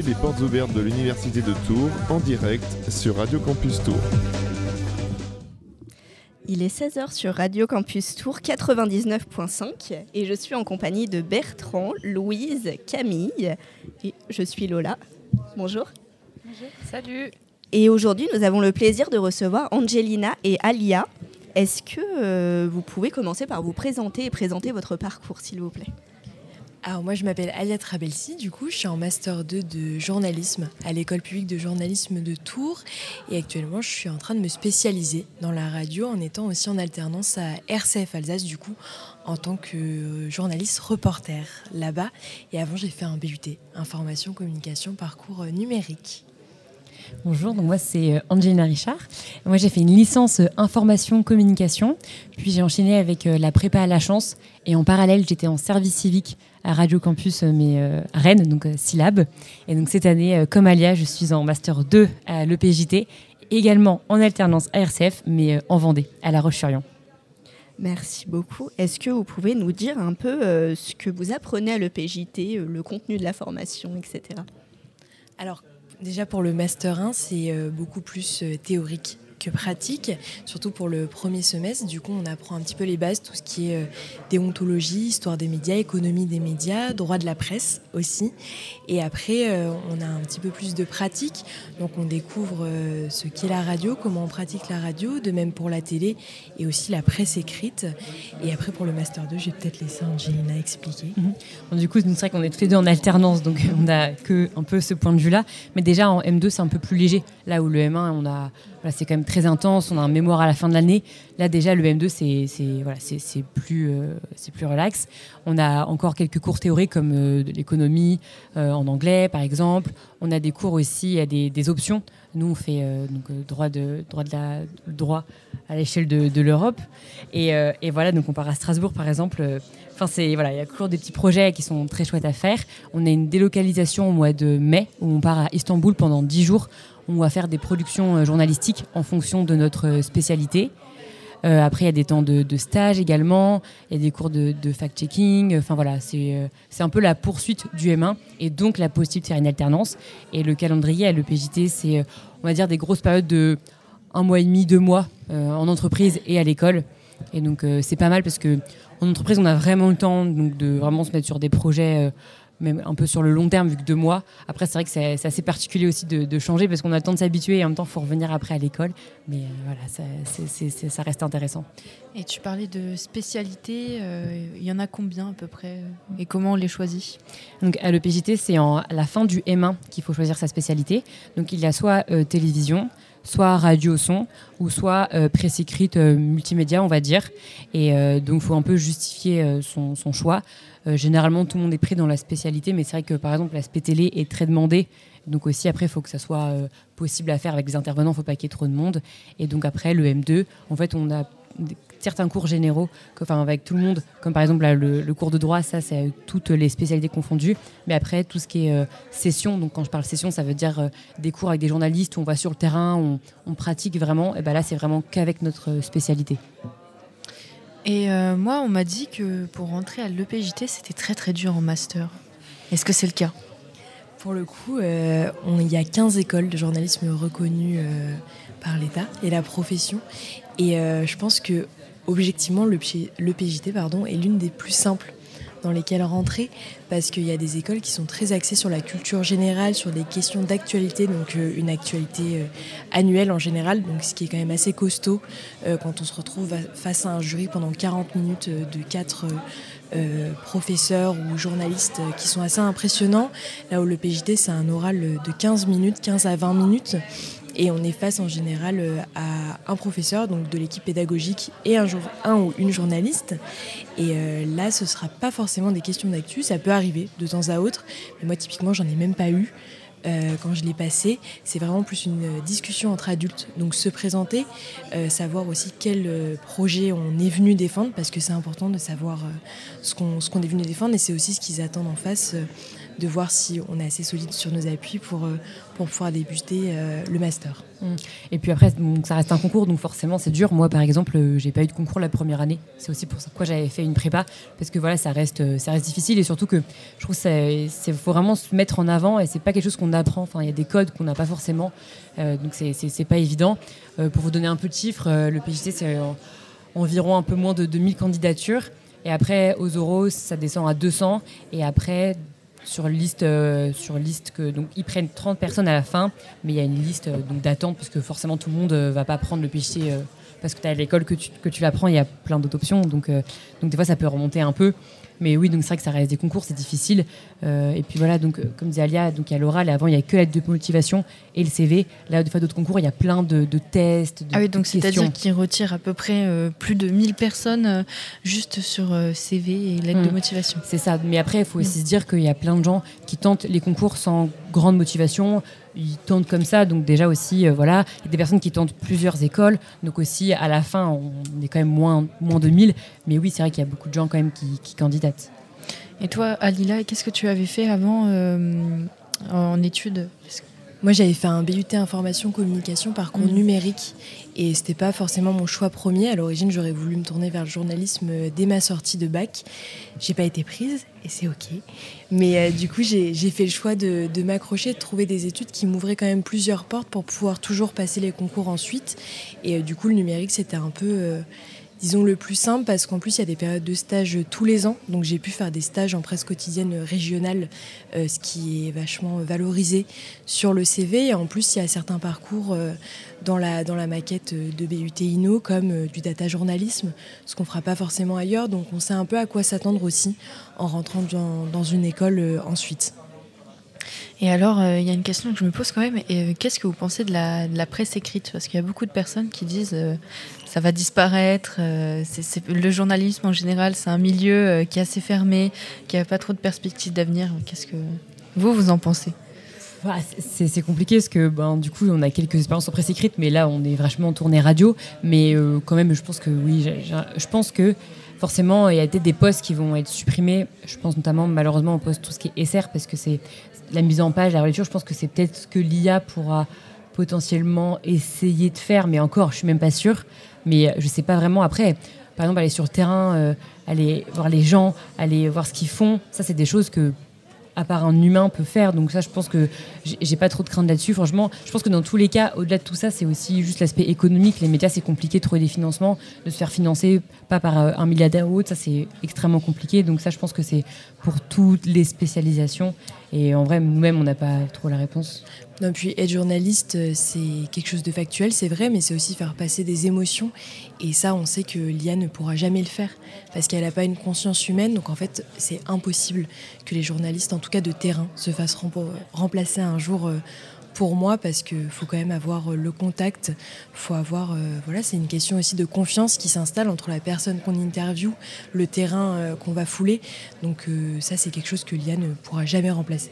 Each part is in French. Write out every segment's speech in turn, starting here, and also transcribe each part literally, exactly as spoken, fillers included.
les portes ouvertes de l'Université de Tours en direct sur Radio Campus Tours. Il est seize heures sur Radio Campus Tours quatre-vingt-dix-neuf virgule cinq et je suis en compagnie de Bertrand, Louise, Camille et je suis Lola. Bonjour. Bonjour. Salut. Et aujourd'hui, nous avons le plaisir de recevoir Angelina et Alia. Est-ce que euh, vous pouvez commencer par vous présenter et présenter votre parcours, s'il vous plaît ? Alors moi je m'appelle Alia Trabelsi, du coup je suis en master deux de journalisme à l'école publique de journalisme de Tours et actuellement je suis en train de me spécialiser dans la radio en étant aussi en alternance à R C F Alsace du coup en tant que journaliste reporter là-bas et avant j'ai fait un B U T, information, communication, parcours numérique. Bonjour, donc moi c'est Angelina Richard. Moi j'ai fait une licence information communication, puis j'ai enchaîné avec la prépa à la chance et en parallèle j'étais en service civique à Radio Campus mais euh, à Rennes, donc euh, Syllab. Et donc cette année, euh, comme Alia, je suis en master deux à l'E P J T, également en alternance à R C F mais euh, en Vendée, à La Roche-sur-Yon. Merci beaucoup. Est-ce que vous pouvez nous dire un peu euh, ce que vous apprenez à l'E P J T, euh, le contenu de la formation, et cetera. Alors déjà pour le Master un, c'est beaucoup plus théorique que pratique, surtout pour le premier semestre. Du coup, on apprend un petit peu les bases, tout ce qui est déontologie, histoire des médias, économie des médias, droit de la presse aussi. Et après, on a un petit peu plus de pratique. Donc, on découvre ce qu'est la radio, comment on pratique la radio, de même pour la télé et aussi la presse écrite. Et après, pour le Master deux, je vais peut-être laisser Angelina expliquer. Mmh. Bon, du coup, c'est vrai qu'on est tous les deux en alternance, donc on n'a que un peu ce point de vue-là. Mais déjà, en M deux, c'est un peu plus léger. Là où le M un, on a, voilà, c'est quand même très intense, on a un mémoire à la fin de l'année. Là, déjà, le M deux, c'est, c'est, voilà, c'est, c'est, plus, euh, c'est plus relax. On a encore quelques cours théoriques comme euh, de l'économie euh, en anglais, par exemple. On a des cours aussi, il y a des, des options. Nous, on fait euh, donc, euh, droit, de, droit, de la, droit à l'échelle de, de l'Europe. Et, euh, et voilà, donc on part à Strasbourg, par exemple. Enfin, c'est, voilà, il y a toujours des petits projets qui sont très chouettes à faire. On a une délocalisation au mois de mai où on part à Istanbul pendant dix jours. On va faire des productions journalistiques en fonction de notre spécialité. Euh, après, il y a des temps de, de stage également. Il y a des cours de, de fact-checking. Enfin voilà, c'est, euh, c'est un peu la poursuite du M un et donc la possibilité de faire une alternance. Et le calendrier à l'E P J T, c'est, on va dire, des grosses périodes de un mois et demi, deux mois euh, en entreprise et à l'école. Et donc, euh, c'est pas mal parce que en entreprise, on a vraiment le temps donc, de vraiment se mettre sur des projets, euh, même un peu sur le long terme, vu que deux mois. Après, c'est vrai que c'est, c'est assez particulier aussi de, de changer parce qu'on a le temps de s'habituer et en même temps, il faut revenir après à l'école. Mais euh, voilà, ça, c'est, c'est, c'est, ça reste intéressant. Et tu parlais de spécialités, euh, il y en a combien à peu près et comment on les choisit ? Donc, à l'E P J T, c'est en, à la fin du M un qu'il faut choisir sa spécialité. Donc, il y a soit euh, télévision, soit radio-son, ou soit euh, presse écrite euh, multimédia, on va dire. Et euh, donc, il faut un peu justifier euh, son, son choix. Euh, généralement, tout le monde est pris dans la spécialité, mais c'est vrai que, par exemple, la spé télé est très demandée. Donc aussi, après, il faut que ça soit euh, possible à faire avec les intervenants. Il ne faut pas qu'il y ait trop de monde. Et donc, après, le M deux, en fait, on a certains cours généraux, enfin, avec tout le monde, comme par exemple là, le, le cours de droit, ça, c'est toutes les spécialités confondues. Mais après, tout ce qui est euh, session, donc quand je parle session, ça veut dire euh, des cours avec des journalistes où on va sur le terrain, on, on pratique vraiment. Et ben là, c'est vraiment qu'avec notre spécialité. Et euh, moi, on m'a dit que pour rentrer à l'E P J T, c'était très très dur en master. Est-ce que c'est le cas ? Pour le coup, euh, on, il y a quinze écoles de journalisme reconnues euh, par l'État et la profession. Et euh, je pense que objectivement, l'E P J T pardon, est l'une des plus simples dans lesquelles rentrer, parce qu'il y a des écoles qui sont très axées sur la culture générale, sur des questions d'actualité, donc euh, une actualité euh, annuelle en général, donc ce qui est quand même assez costaud euh, quand on se retrouve face à un jury pendant quarante minutes euh, de quatre euh, euh, professeurs ou journalistes euh, qui sont assez impressionnants. Là où l'E P J T, c'est un oral de quinze minutes, quinze à vingt minutes. Et on est face en général à un professeur, donc de l'équipe pédagogique, et un, jour, un ou une journaliste. Et euh, là, ce ne sera pas forcément des questions d'actu, ça peut arriver de temps à autre. Mais moi, typiquement, j'en ai même pas eu euh, quand je l'ai passé. C'est vraiment plus une discussion entre adultes. Donc se présenter, euh, savoir aussi quel euh, projet on est venu défendre, parce que c'est important de savoir euh, ce, qu'on, ce qu'on est venu défendre. Et c'est aussi ce qu'ils attendent en face, euh, de voir si on est assez solide sur nos appuis pour, euh, pour pouvoir débuter euh, le master. Et puis après, donc, ça reste un concours, donc forcément c'est dur. Moi par exemple, euh, j'ai pas eu de concours la première année. C'est aussi pour ça que j'avais fait une prépa, parce que voilà, ça reste, euh, ça reste difficile, et surtout que je trouve qu'il faut vraiment se mettre en avant, et c'est pas quelque chose qu'on apprend. Enfin, il y a des codes qu'on n'a pas forcément, euh, donc c'est, c'est, c'est pas évident. Euh, pour vous donner un peu de chiffres, euh, le P J T c'est euh, environ un peu moins de deux mille candidatures, et après aux oraux ça descend à deux cents, et après sur liste, euh, sur liste que donc ils prennent trente personnes à la fin, mais il y a une liste euh, donc d'attente, parce que forcément tout le monde euh, va pas prendre le P J T euh, parce que tu as à l'école que tu, que tu l'apprends, il y a plein d'autres options, donc, euh, donc des fois ça peut remonter un peu. Mais oui, donc c'est vrai que ça reste des concours, c'est difficile. Euh, et puis voilà, donc, comme disait Alia, donc il y a l'oral, et avant il n'y a que l'aide de motivation et le C V. Là, des fois, d'autres concours, il y a plein de, de tests. De, ah oui, donc de c'est-à-dire questions. qu'ils retirent à peu près euh, plus de mille personnes euh, juste sur euh, C V et l'aide mmh. de motivation. C'est ça, mais après, il faut aussi mmh. se dire qu'il y a plein de gens qui tentent les concours sans grande motivation. Ils tentent comme ça, donc déjà aussi, euh, voilà, il y a des personnes qui tentent plusieurs écoles, donc aussi à la fin, on est quand même moins, moins de mille. Mais oui, c'est vrai qu'il y a beaucoup de gens quand même qui, qui candidatent. Et toi, Alila, qu'est-ce que tu avais fait avant euh, en études ? Moi, j'avais fait un B U T information communication parcours mmh. numérique, et c'était pas forcément mon choix premier. À l'origine, j'aurais voulu me tourner vers le journalisme dès ma sortie de bac. J'ai pas été prise, et c'est ok. Mais euh, du coup, j'ai, j'ai fait le choix de, de m'accrocher, de trouver des études qui m'ouvraient quand même plusieurs portes pour pouvoir toujours passer les concours ensuite. Et euh, du coup, le numérique, c'était un peu... Euh, disons le plus simple, parce qu'en plus il y a des périodes de stage tous les ans, donc j'ai pu faire des stages en presse quotidienne régionale, euh, ce qui est vachement valorisé sur le C V. Et en plus il y a certains parcours euh, dans, la, dans la maquette de B U T Inno, comme euh, du data journalisme, ce qu'on ne fera pas forcément ailleurs, donc on sait un peu à quoi s'attendre aussi en rentrant dans, dans une école euh, ensuite. Et alors, il euh, y a une question que je me pose quand même. Et, euh, qu'est-ce que vous pensez de la, de la presse écrite ? Parce qu'il y a beaucoup de personnes qui disent euh, ça va disparaître. Euh, c'est, c'est, le journalisme, en général, c'est un milieu euh, qui est assez fermé, qui n'a pas trop de perspectives d'avenir. Qu'est-ce que vous, vous en pensez ? Voilà, c'est, c'est compliqué parce que ben, du coup, on a quelques expériences en presse écrite, mais là, on est vachement tourné radio. Mais euh, quand même, je pense que oui, j'ai, j'ai, je pense que forcément, il y a peut-être des postes qui vont être supprimés. Je pense notamment, malheureusement, au poste tout ce qui est S R, parce que c'est la mise en page, la relecture. Je pense que c'est peut-être ce que l'I A pourra potentiellement essayer de faire, mais encore, je suis même pas sûre. Mais je sais pas vraiment. Après, par exemple, aller sur le terrain, euh, aller voir les gens, aller voir ce qu'ils font, ça, c'est des choses que, à part un humain, peut faire. Donc ça, je pense que j'ai, j'ai pas trop de crainte là-dessus. Franchement, je pense que dans tous les cas, au-delà de tout ça, c'est aussi juste l'aspect économique. Les médias, c'est compliqué de trouver des financements, de se faire financer, pas par un milliardaire ou autre. Ça, c'est extrêmement compliqué. Donc ça, je pense que c'est pour toutes les spécialisations. Et en vrai, nous-mêmes, on n'a pas trop la réponse. Non, puis être journaliste, c'est quelque chose de factuel, c'est vrai, mais c'est aussi faire passer des émotions. Et ça, on sait que l'I A ne pourra jamais le faire, parce qu'elle n'a pas une conscience humaine. Donc en fait, c'est impossible que les journalistes, en tout cas de terrain, se fassent remplacer un jour pour moi, parce qu'il faut quand même avoir le contact. Faut avoir, euh, voilà, c'est une question aussi de confiance qui s'installe entre la personne qu'on interviewe, le terrain euh, qu'on va fouler. Donc euh, ça, c'est quelque chose que l'I A ne pourra jamais remplacer.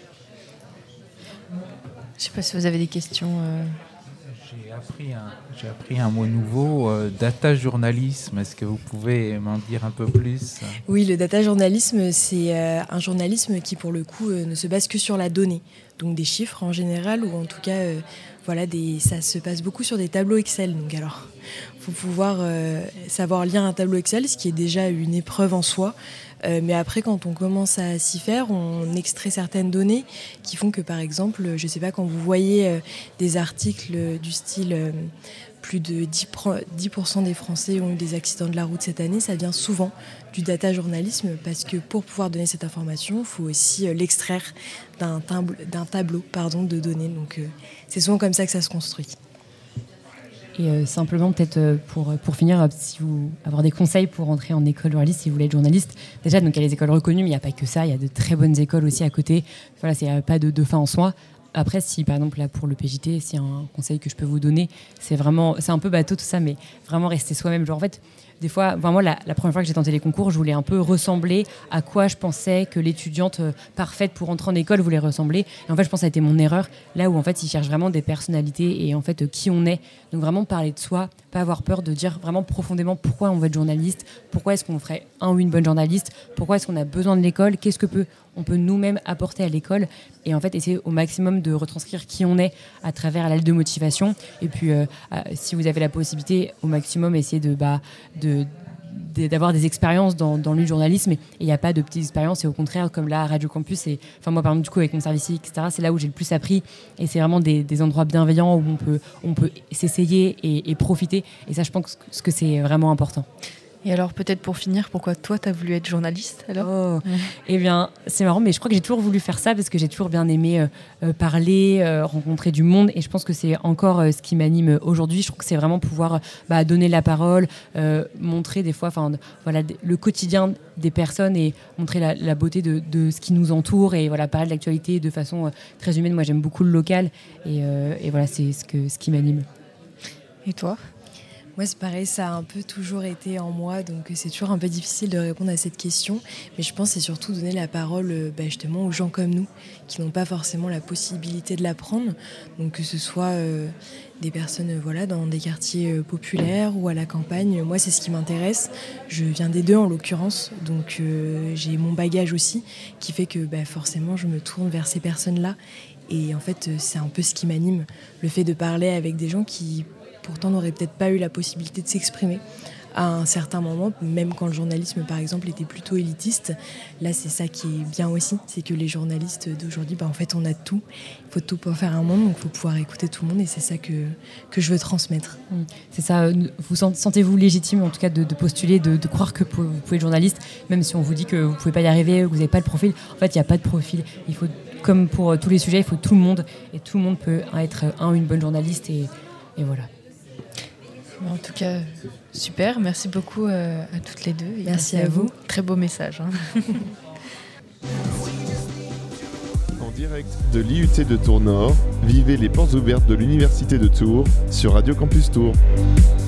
Je ne sais pas si vous avez des questions. Euh... J'ai appris un, j'ai appris un mot nouveau, euh, data journalisme. Est-ce que vous pouvez m'en dire un peu plus ? Oui, le data journalisme, c'est euh, un journalisme qui, pour le coup, euh, ne se base que sur la donnée. Donc des chiffres en général, ou en tout cas, euh, voilà, des, ça se passe beaucoup sur des tableaux Excel. Donc alors, il faut pouvoir euh, savoir lire un tableau Excel, ce qui est déjà une épreuve en soi. Euh, mais après, quand on commence à s'y faire, on extrait certaines données qui font que, par exemple, je ne sais pas, quand vous voyez euh, des articles du style euh, plus de dix pour cent des Français ont eu des accidents de la route cette année, ça vient souvent du data journalisme, parce que pour pouvoir donner cette information, il faut aussi euh, l'extraire d'un, tab- d'un tableau pardon, de données. Donc, euh, c'est souvent comme ça que ça se construit. Et euh, simplement, peut-être euh, pour, pour finir, euh, si vous avoir des conseils pour entrer en école journaliste, si vous voulez être journaliste. Déjà, donc, il y a les écoles reconnues, mais il n'y a pas que ça. Il y a de très bonnes écoles aussi à côté. Voilà, il n'y a pas de, de fin en soi. Après, si par exemple, là, pour le P J T, s'il y a un conseil que je peux vous donner, c'est vraiment, c'est un peu bateau tout ça, mais vraiment rester soi-même. Genre, en fait, des fois, enfin, moi, la, la première fois que j'ai tenté les concours, je voulais un peu ressembler à quoi je pensais que l'étudiante euh, parfaite pour entrer en école voulait ressembler. Et en fait, je pense que ça a été mon erreur, là où en fait, ils cherchent vraiment des personnalités et en fait, euh, qui on est. Donc vraiment parler de soi, pas avoir peur de dire vraiment profondément pourquoi on veut être journaliste, pourquoi est-ce qu'on ferait un ou une bonne journaliste, pourquoi est-ce qu'on a besoin de l'école, qu'est-ce que peut, on peut nous-mêmes apporter à l'école, et en fait essayer au maximum de retranscrire qui on est à travers la lettre de motivation. Et puis euh, euh, si vous avez la possibilité, au maximum essayer de, bah, de d'avoir des expériences dans, dans le journalisme, et il n'y a pas de petites expériences, et au contraire, comme là à Radio Campus, et, enfin moi par exemple du coup avec mon service civique, et cetera, c'est là où j'ai le plus appris, et c'est vraiment des, des endroits bienveillants où on peut, on peut s'essayer et, et profiter, et ça je pense que, que c'est vraiment important. Et alors peut-être pour finir, pourquoi toi tu as voulu être journaliste alors ? Oh. Eh bien c'est marrant, mais je crois que j'ai toujours voulu faire ça parce que j'ai toujours bien aimé euh, euh, parler, euh, rencontrer du monde, et je pense que c'est encore euh, ce qui m'anime aujourd'hui. Je trouve que c'est vraiment pouvoir bah, donner la parole, euh, montrer des fois voilà, le quotidien des personnes et montrer la, la beauté de, de ce qui nous entoure, et voilà, parler de l'actualité de façon euh, très humaine. Moi j'aime beaucoup le local, et, euh, et voilà, c'est ce, que, ce qui m'anime. Et toi ? Moi, c'est pareil, ça a un peu toujours été en moi, donc c'est toujours un peu difficile de répondre à cette question. Mais je pense que c'est surtout donner la parole bah, justement aux gens comme nous, qui n'ont pas forcément la possibilité de l'apprendre. Donc que ce soit euh, des personnes euh, voilà, dans des quartiers euh, populaires ou à la campagne. Moi, c'est ce qui m'intéresse. Je viens des deux en l'occurrence, donc euh, j'ai mon bagage aussi, qui fait que bah, forcément, je me tourne vers ces personnes-là. Et en fait, c'est un peu ce qui m'anime, le fait de parler avec des gens qui pourtant n'auraient peut-être pas eu la possibilité de s'exprimer à un certain moment, même quand le journalisme par exemple était plutôt élitiste. Là c'est ça qui est bien aussi, c'est que les journalistes d'aujourd'hui, bah, en fait on a tout, il faut tout pour faire un monde, donc il faut pouvoir écouter tout le monde, et c'est ça que, que je veux transmettre. Mmh. C'est ça, vous sentez-vous légitime en tout cas de, de postuler, de, de croire que vous pouvez être journaliste, même si on vous dit que vous ne pouvez pas y arriver, que vous n'avez pas le profil. En fait il n'y a pas de profil, il faut, comme pour tous les sujets, il faut tout le monde, et tout le monde peut être un ou une bonne journaliste, et, et voilà. En tout cas, super. Merci beaucoup euh, à toutes les deux. Merci, merci à vous. vous. Très beau message. Hein. En direct de l'I U T de Tours Nord, vivez les portes ouvertes de l'Université de Tours sur Radio Campus Tours.